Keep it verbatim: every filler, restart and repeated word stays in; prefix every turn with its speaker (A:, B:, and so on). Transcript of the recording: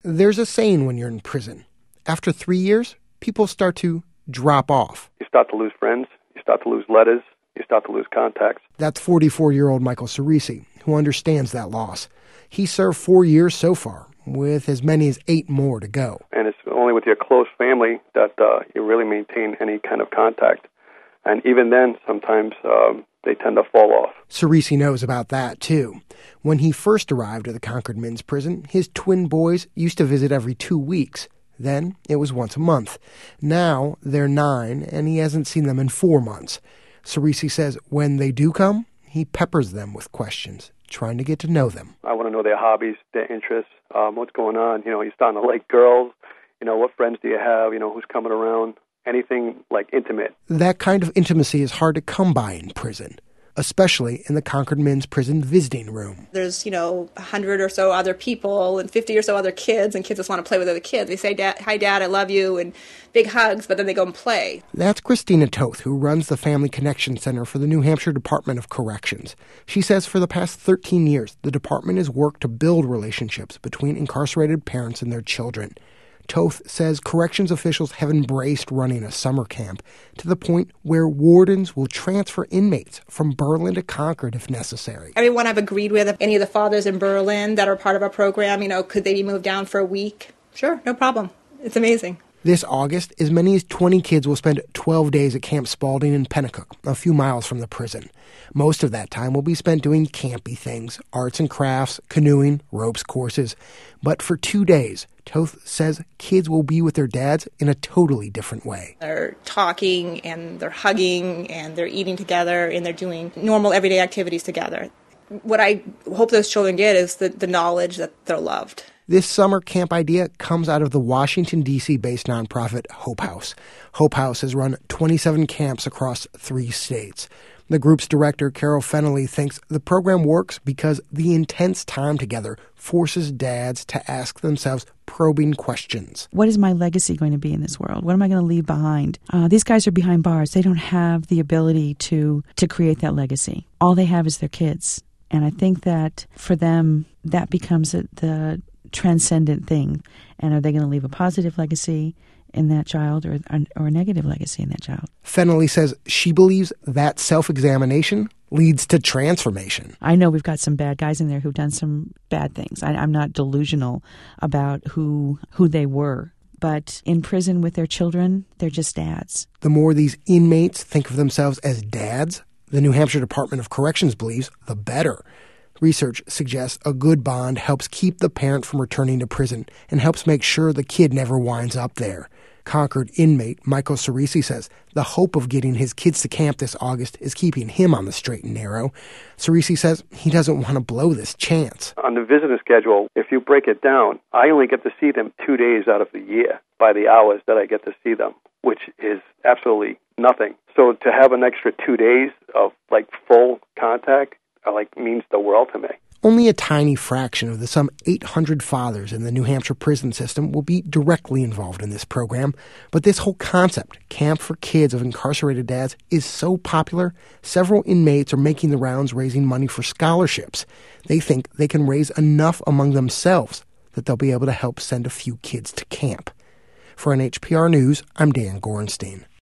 A: there's a saying when you're in prison. After three years, people start to drop off.
B: You start to lose friends. You start to lose letters. You start to lose contacts.
A: That's forty-four-year-old Michael Cerisi, who understands that loss. He served four years so far, with as many as eight more to go.
B: And it's only with your close family that uh, you really maintain any kind of contact. And even then, sometimes um, they tend to fall off.
A: Cerisi knows about that, too. When he first arrived at the Concord Men's Prison, his twin boys used to visit every two weeks. Then it was once a month. Now they're nine, and he hasn't seen them in four months. Cerisi says when they do come, he peppers them with questions, trying to get to know them.
B: I want to know their hobbies, their interests, um, what's going on. You know, you're starting to like girls. You know, what friends do you have? You know, who's coming around? Anything like intimate.
A: That kind of intimacy is hard to come by in prison, especially in the Concord Men's Prison visiting room.
C: There's, you know, a hundred or so other people and fifty or so other kids, and kids just want to play with other kids. They say, Dad, hi, Dad, I love you, and big hugs, but then they go and play.
A: That's Christina Toth, who runs the Family Connection Center for the New Hampshire Department of Corrections. She says for the past thirteen years, the department has worked to build relationships between incarcerated parents and their children. Toth says corrections officials have embraced running a summer camp to the point where wardens will transfer inmates from Berlin to Concord if necessary.
C: Everyone I've agreed with, any of the fathers in Berlin that are part of our program, you know, could they be moved down for a week? Sure, no problem. It's amazing.
A: This August, as many as twenty kids will spend twelve days at Camp Spalding in Pennacook, a few miles from the prison. Most of that time will be spent doing campy things, arts and crafts, canoeing, ropes courses. But for two days, Toth says kids will be with their dads in a totally different way.
C: They're talking, and they're hugging, and they're eating together, and they're doing normal everyday activities together. What I hope those children get is the, the knowledge that they're loved.
A: This summer camp idea comes out of the Washington, D C-based nonprofit Hope House. Hope House has run twenty-seven camps across three states. The group's director, Carol Fennelly, thinks the program works because the intense time together forces dads to ask themselves probing questions.
D: What is my legacy going to be in this world? What am I going to leave behind? Uh, these guys are behind bars. They don't have the ability to, to create that legacy. All they have is their kids. And I think that for them, that becomes a, the transcendent thing. And are they going to leave a positive legacy in that child or, or a negative legacy in that child?
A: Fennelly says she believes that self-examination leads to transformation.
D: I know we've got some bad guys in there who've done some bad things. I, I'm not delusional about who who they were. But in prison with their children, they're just dads.
A: The more these inmates think of themselves as dads, the New Hampshire Department of Corrections believes, the better. Research suggests a good bond helps keep the parent from returning to prison and helps make sure the kid never winds up there. Concord inmate Michael Cerisi says the hope of getting his kids to camp this August is keeping him on the straight and narrow. Cerisi says he doesn't want to blow this chance.
B: On the visitor schedule, if you break it down, I only get to see them two days out of the year by the hours that I get to see them, which is absolutely nothing. So to have an extra two days of like full contact, like means the world to me.
A: Only a tiny fraction of the some eight hundred fathers in the New Hampshire prison system will be directly involved in this program. But this whole concept, Camp for Kids of Incarcerated Dads, is so popular, several inmates are making the rounds raising money for scholarships. They think they can raise enough among themselves that they'll be able to help send a few kids to camp. For N H P R News, I'm Dan Gorenstein.